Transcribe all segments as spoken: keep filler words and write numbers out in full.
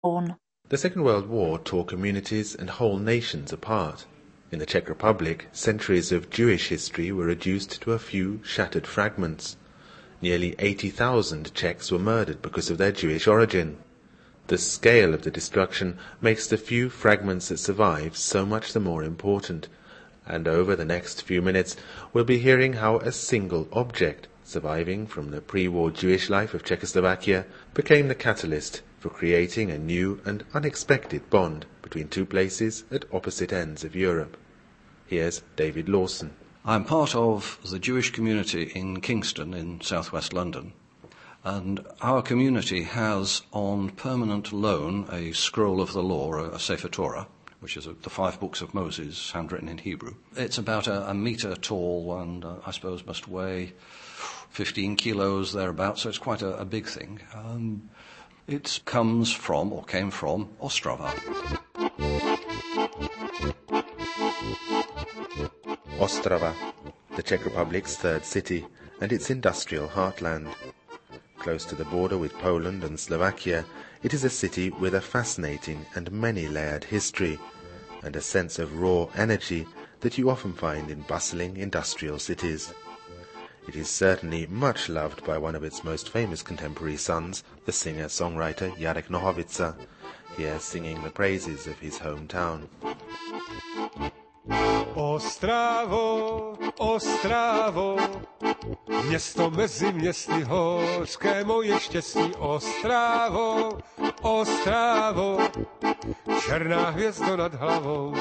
The Second World War tore communities and whole nations apart. In the Czech Republic, centuries of Jewish history were reduced to a few shattered fragments. Nearly eighty thousand Czechs were murdered because of their Jewish origin. The scale of the destruction makes the few fragments that survive so much the more important, and over the next few minutes we'll be hearing how a single object, surviving from the pre-war Jewish life of Czechoslovakia, became the catalyst for creating a new and unexpected bond between two places at opposite ends of Europe. Here's David Lawson. I'm part of the Jewish community in Kingston in southwest London, and our community has on permanent loan a scroll of the law, a Sefer Torah, which is a, the five books of Moses, handwritten in Hebrew. It's about a, a metre tall and uh, I suppose must weigh fifteen kilos thereabouts, so it's quite a, a big thing. Um, it comes from, or came from, Ostrava. Ostrava, the Czech Republic's third city, and its industrial heartland. Close to the border with Poland and Slovakia, it is a city with a fascinating and many-layered history, and a sense of raw energy that you often find in bustling industrial cities. It is certainly much loved by one of its most famous contemporary sons, the singer-songwriter Jarek Nochovica, here singing the praises of his hometown. Ostravo, Ostravo, město mezi městy hořké moje štěstí. Ostravo, Ostravo, černá hvězdo nad hlavou.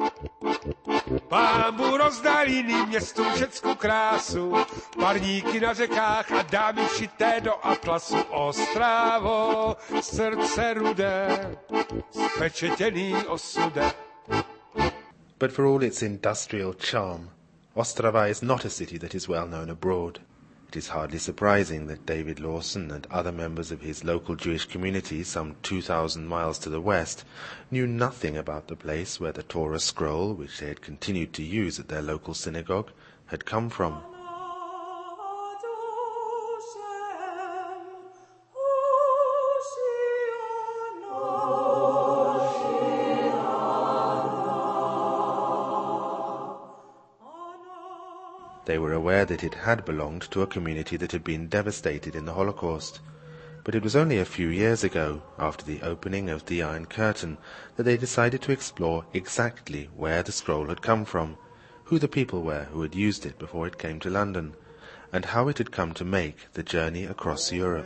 Pánbu rozdal jiným městům všecku krásu, parníky na řekách a dámy šité do atlasu. Ostravo, srdce rudé, spečetěný osudem. But for all its industrial charm, Ostrava is not a city that is well known abroad. It is hardly surprising that David Lawson and other members of his local Jewish community some two thousand miles to the west knew nothing about the place where the Torah scroll, which they had continued to use at their local synagogue, had come from. They were aware that it had belonged to a community that had been devastated in the Holocaust, but it was only a few years ago, after the opening of the Iron Curtain, that they decided to explore exactly where the scroll had come from, who the people were who had used it before it came to London, and how it had come to make the journey across Europe.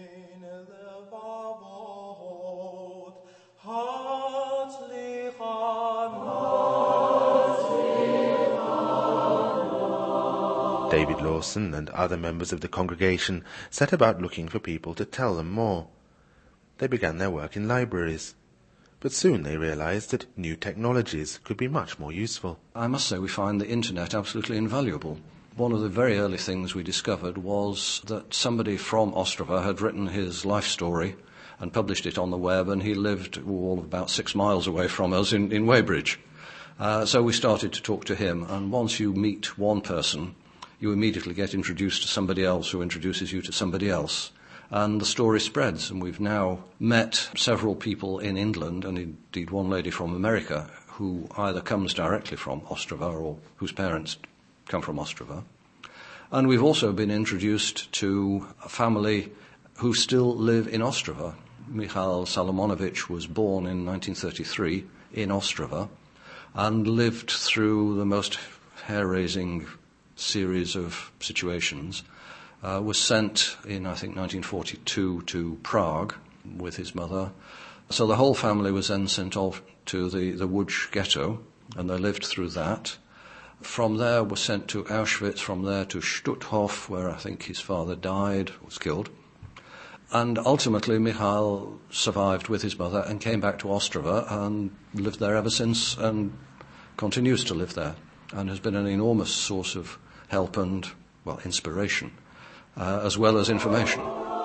David Lawson and other members of the congregation set about looking for people to tell them more. They began their work in libraries, but soon they realized that new technologies could be much more useful. I must say we find the internet absolutely invaluable. One of the very early things we discovered was that somebody from Ostrava had written his life story and published it on the web, and he lived all of about six miles away from us in, in Weybridge. Uh, so we started to talk to him, and once you meet one person, you immediately get introduced to somebody else who introduces you to somebody else. And the story spreads, and we've now met several people in England, and indeed one lady from America, who either comes directly from Ostrava or whose parents come from Ostrava. And we've also been introduced to a family who still live in Ostrava. Michal Salomonovich was born in nineteen thirty-three in Ostrava and lived through the most hair-raising series of situations, uh, was sent in, I think, nineteen forty-two to Prague with his mother. So the whole family was then sent off to the, the Łódź ghetto, and they lived through that. From there was sent to Auschwitz, from there to Stutthof, where I think his father died, was killed. And ultimately Michal survived with his mother and came back to Ostrava and lived there ever since and continues to live there, and has been an enormous source of help and, well, inspiration, uh, as well as information.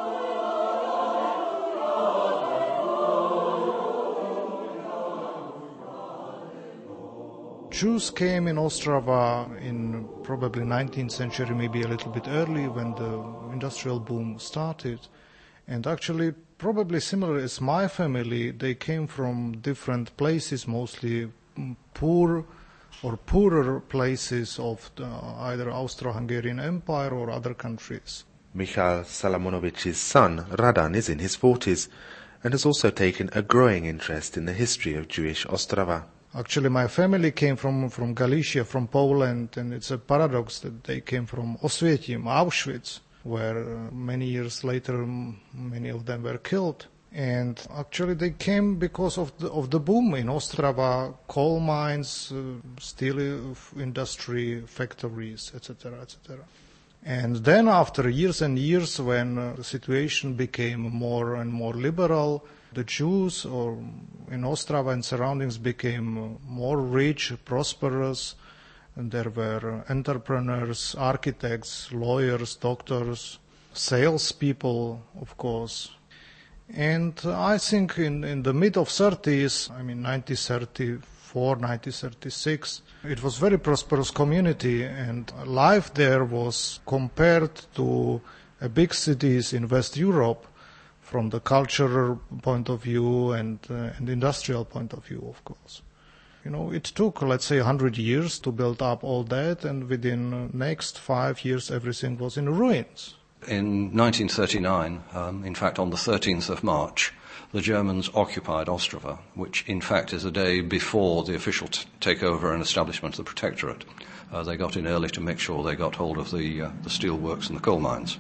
Jews came in Ostrava in probably nineteenth century, maybe a little bit early, when the industrial boom started. And actually, probably similar as my family. They came from different places, mostly poor or poorer places of the, either Austro-Hungarian Empire or other countries. Michal Salamonovich's son, Radan, is in his forties and has also taken a growing interest in the history of Jewish Ostrava. Actually, my family came from, from Galicia, from Poland, and it's a paradox that they came from Oswiecim, Auschwitz, where uh, many years later many of them were killed. And actually they came because of the, of the boom in Ostrava, coal mines, uh, steel industry, factories, et cetera, et cetera. And then after years and years, when uh, the situation became more and more liberal, the Jews or in Ostrava and surroundings became more rich, prosperous, and there were entrepreneurs, architects, lawyers, doctors, salespeople, of course. And I think in, in the mid of thirties, I mean nineteen thirty-four, nineteen thirty-six, it was very prosperous community, and life there was compared to uh, big cities in West Europe from the cultural point of view and, uh, and industrial point of view, of course. You know, it took, let's say, one hundred years to build up all that, and within the next five years everything was in ruins. In nineteen thirty-nine, um, in fact on the thirteenth of March, the Germans occupied Ostrava, which in fact is the day before the official t- takeover and establishment of the Protectorate. Uh, they got in early to make sure they got hold of the, uh, the steel works and the coal mines.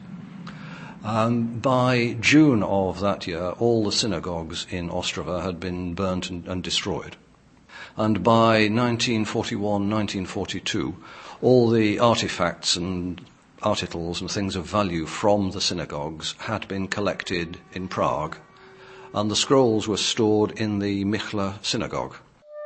Um, by June of that year, all the synagogues in Ostrava had been burnt and, and destroyed. And by nineteen forty-one, nineteen forty-two, all the artifacts and articles and things of value from the synagogues had been collected in Prague, and the scrolls were stored in the Michla synagogue.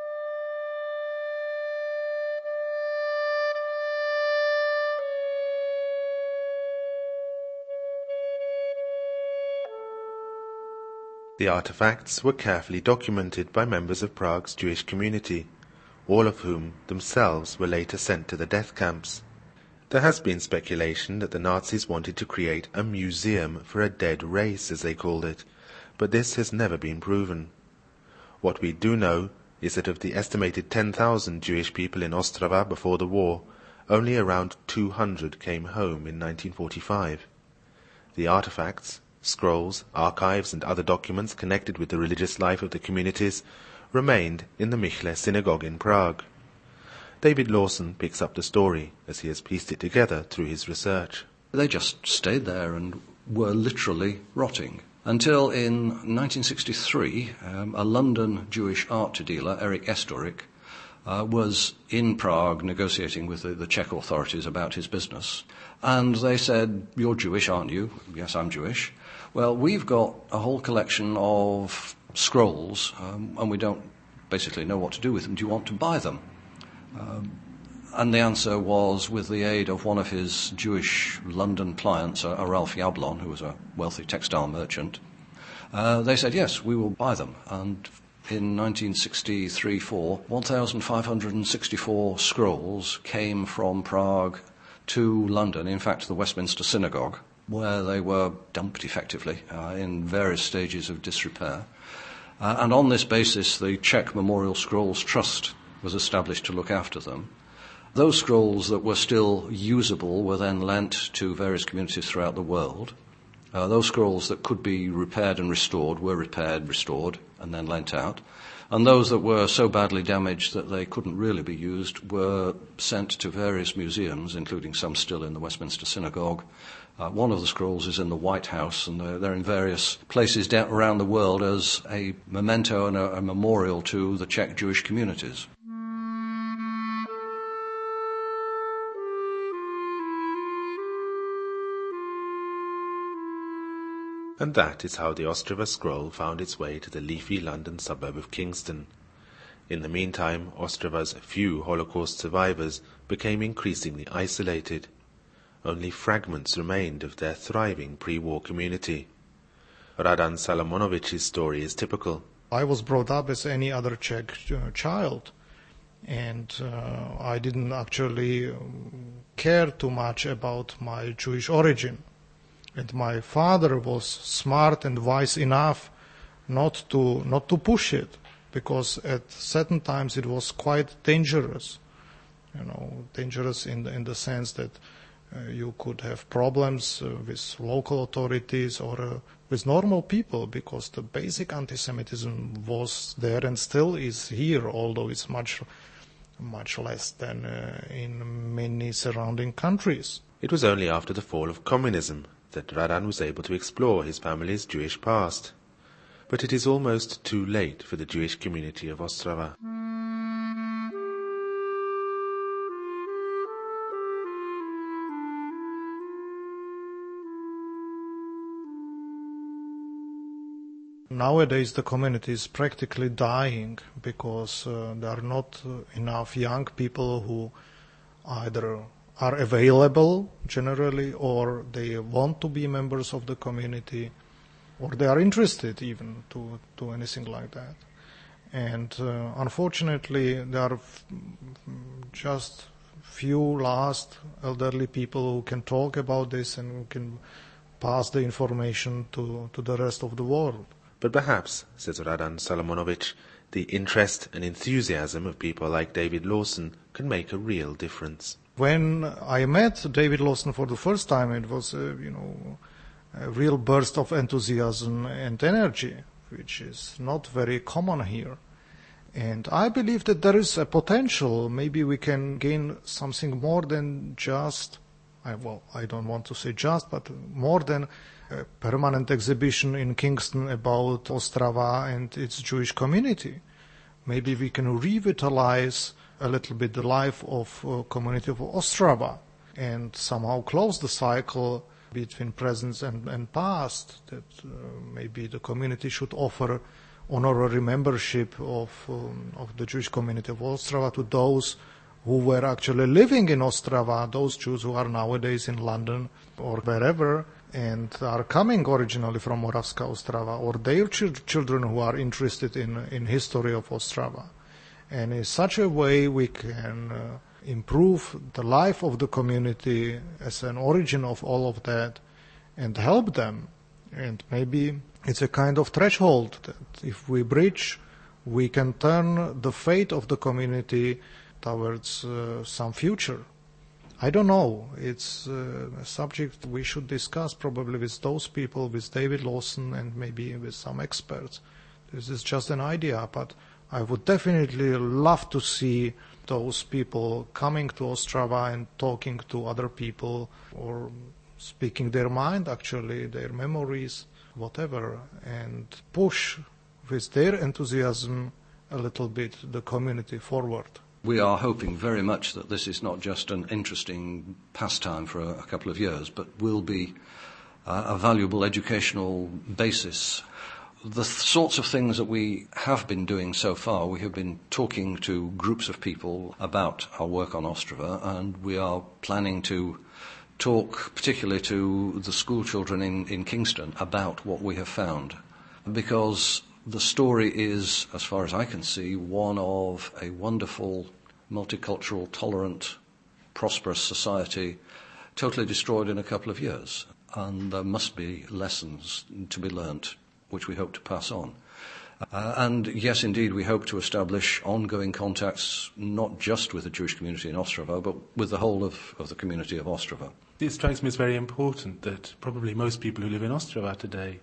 The artifacts were carefully documented by members of Prague's Jewish community, all of whom themselves were later sent to the death camps. There has been speculation that the Nazis wanted to create a museum for a dead race, as they called it, but this has never been proven. What we do know is that of the estimated ten thousand Jewish people in Ostrava before the war, only around two hundred came home in nineteen forty-five. The artifacts, scrolls, archives and other documents connected with the religious life of the communities remained in the Michla synagogue in Prague. David Lawson picks up the story as he has pieced it together through his research. They just stayed there and were literally rotting. Until in nineteen sixty-three, um, a London Jewish art dealer, Eric Estorik, uh, was in Prague negotiating with the, the Czech authorities about his business. And they said, "You're Jewish, aren't you?" "Yes, I'm Jewish." "Well, we've got a whole collection of scrolls, um, and we don't basically know what to do with them. Do you want to buy them?" Um, and the answer was, with the aid of one of his Jewish London clients, a, a Ralph Yablon, who was a wealthy textile merchant, uh, they said, "Yes, we will buy them." And in nineteen sixty-three four, one thousand five hundred sixty-four scrolls came from Prague to London, in fact, the Westminster Synagogue, where they were dumped effectively uh, in various stages of disrepair. Uh, and on this basis, the Czech Memorial Scrolls Trust was established to look after them. Those scrolls that were still usable were then lent to various communities throughout the world. Uh, those scrolls that could be repaired and restored were repaired, restored, and then lent out. And those that were so badly damaged that they couldn't really be used were sent to various museums, including some still in the Westminster Synagogue. Uh, one of the scrolls is in the White House, and they're, they're in various places down around the world as a memento and a, a memorial to the Czech Jewish communities. And that is how the Ostrava scroll found its way to the leafy London suburb of Kingston. In the meantime, Ostrava's few Holocaust survivors became increasingly isolated. Only fragments remained of their thriving pre-war community. Radan Salamonovich's story is typical. I was brought up as any other Czech uh, child, and uh, I didn't actually um, care too much about my Jewish origin. And my father was smart and wise enough not to not to push it, because at certain times it was quite dangerous. You know, dangerous in the, in the sense that uh, you could have problems uh, with local authorities or uh, with normal people, because the basic anti-Semitism was there and still is here, although it's much, much less than uh, in many surrounding countries. It was only after the fall of communism that Radan was able to explore his family's Jewish past. But it is almost too late for the Jewish community of Ostrava. Nowadays the community is practically dying because uh, there are not uh, enough young people who either are available generally, or they want to be members of the community, or they are interested even to do anything like that. And uh, unfortunately there are f- just few last elderly people who can talk about this and who can pass the information to, to the rest of the world. But perhaps, says Radan Solomonovich, the interest and enthusiasm of people like David Lawson can make a real difference. When I met David Lawson for the first time, it was, uh, you know, a real burst of enthusiasm and energy, which is not very common here. And I believe that there is a potential. Maybe we can gain something more than just, I, well, I don't want to say just, but more than a permanent exhibition in Kingston about Ostrava and its Jewish community. Maybe we can revitalize a little bit the life of uh, community of Ostrava and somehow close the cycle between present and, and past, that uh, maybe the community should offer honorary membership of, um, of the Jewish community of Ostrava to those who were actually living in Ostrava, those Jews who are nowadays in London or wherever, and are coming originally from Moravska Ostrava, or their ch- children who are interested in, in history of Ostrava. And in such a way we can uh, improve the life of the community as an origin of all of that and help them. And maybe it's a kind of threshold that if we bridge, we can turn the fate of the community towards uh, some future. I don't know. It's uh, a subject we should discuss probably with those people, with David Lawson and maybe with some experts. This is just an idea, but I would definitely love to see those people coming to Ostrava and talking to other people, or speaking their mind, actually, their memories, whatever, and push with their enthusiasm a little bit the community forward. We are hoping very much that this is not just an interesting pastime for a, a couple of years, but will be uh, a valuable educational basis. The th- sorts of things that we have been doing so far, we have been talking to groups of people about our work on Ostrava, and we are planning to talk particularly to the school children in, in Kingston about what we have found. Because the story is, as far as I can see, one of a wonderful, multicultural, tolerant, prosperous society totally destroyed in a couple of years. And there must be lessons to be learnt, which we hope to pass on. Uh, and yes, indeed, we hope to establish ongoing contacts, not just with the Jewish community in Ostrava, but with the whole of, of the community of Ostrava. It strikes me as very important that probably most people who live in Ostrava today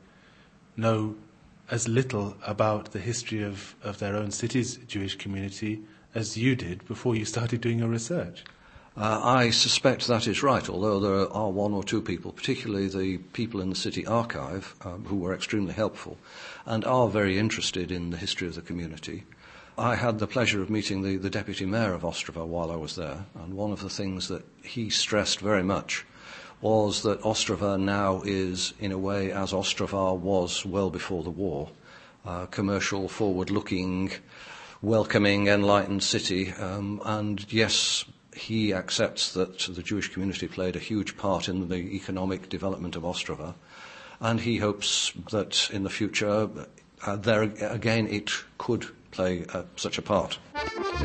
know as little about the history of, of their own city's Jewish community as you did before you started doing your research. Uh, I suspect that is right, although there are one or two people, particularly the people in the city archive, um, who were extremely helpful and are very interested in the history of the community. I had the pleasure of meeting the, the deputy mayor of Ostrava while I was there, and one of the things that he stressed very much was that Ostrava now is, in a way, as Ostrava was well before the war, a commercial, forward-looking, welcoming, enlightened city, um, and yes, he accepts that the Jewish community played a huge part in the economic development of Ostrava, and he hopes that in the future, uh, there again, it could play uh, such a part.